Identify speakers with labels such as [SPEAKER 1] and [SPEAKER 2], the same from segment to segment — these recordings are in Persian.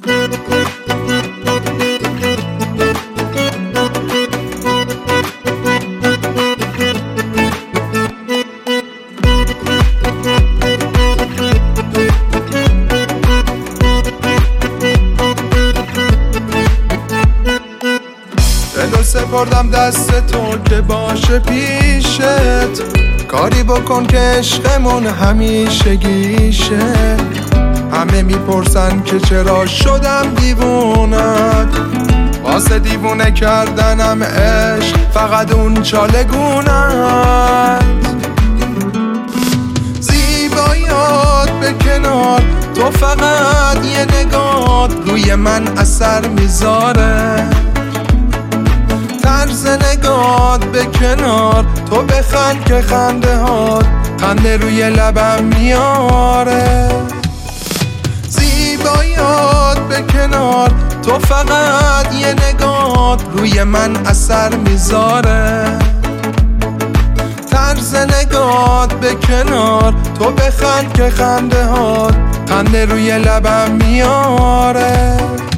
[SPEAKER 1] دلو سپردم دست تو که باشه پیشت، کاری بکن که عشقمون همیشگیشه. همه میپرسن که چرا شدم دیوونت، واسه دیوونه کردنم عشق فقط اون چالگونت. زیبایات به کنار، تو فقط یه نگات روی من اثر میذاره. طرز نگات به کنار، تو بخند که خنده هات خنده روی لبم میاره. زیبایات به کنار، تو فقط یه نگات روی من اثر میذاره. طرز نگات به کنار، تو بخند که خنده هات خنده روی لبم میاره.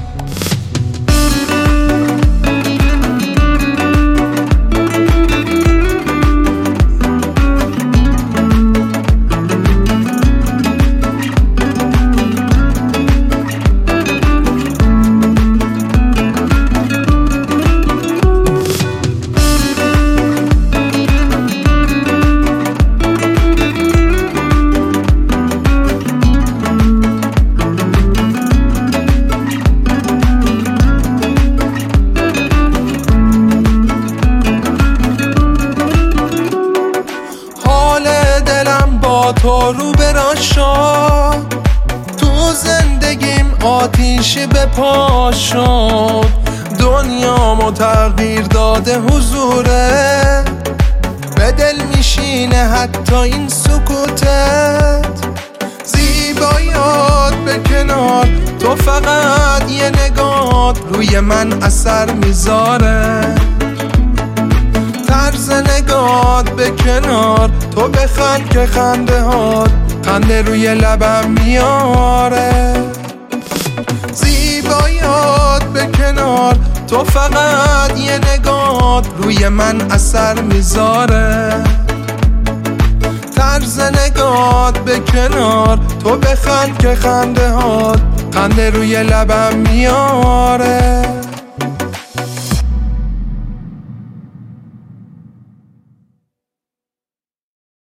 [SPEAKER 1] تو رو براشا، تو زندگیم آتیشی به پا شد. دنیامو تغییر داده حضوره، به دل میشینه حتی این سکوتت. زیبایات به کنار، تو فقط یه نگات روی من اثر میذاره. طرز نگات به کنار، تو بخند که خنده هات خنده روی لبم میاره. زیبایات به کنار، تو فقط یه نگات روی من اثر میذاره. طرز نگات به کنار، تو بخند که خنده هات خنده روی لبم میاره.